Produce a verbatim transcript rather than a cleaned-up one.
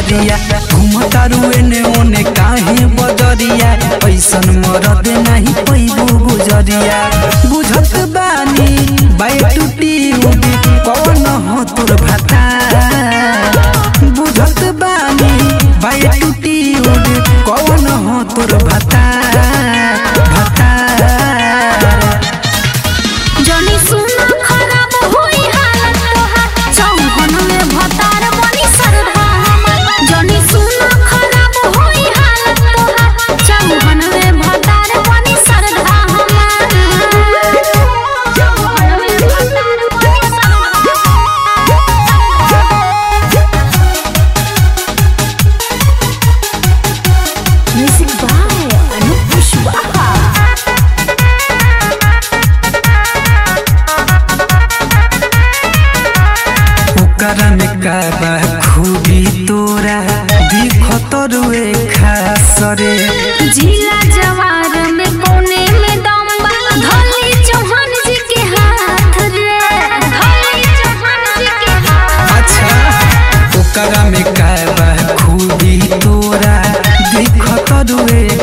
नजरिया घूमता रुए ने ओने काहे बदरिया ऐसन मरद नहीं पैबू गुजरिया बुझत बानी बाय टूटी उड़ी कौन हो तोर भाता बुझत बानी बाय टूटी उड़ी कौन हो तोर भाता भाता जनी सुना खराब होई हालत तोहार चौहन में भतार बनी सरधा हमर जनी सुना खराब होई हालत तोहार चौहन में भतार बनी सरधा हमर चौहन में भतार बनी सरधा म्यूजिक बाय अनूप कुशवाहा करम का बा खूबी तोरा दिखत रुए खास रे जिला जवार में कोने में दम बा धोली चौहान जी के हाथ रे धोली चौहान जी के हाथ अच्छा ओकरा में का बा खूबी तोरा दिखत रुए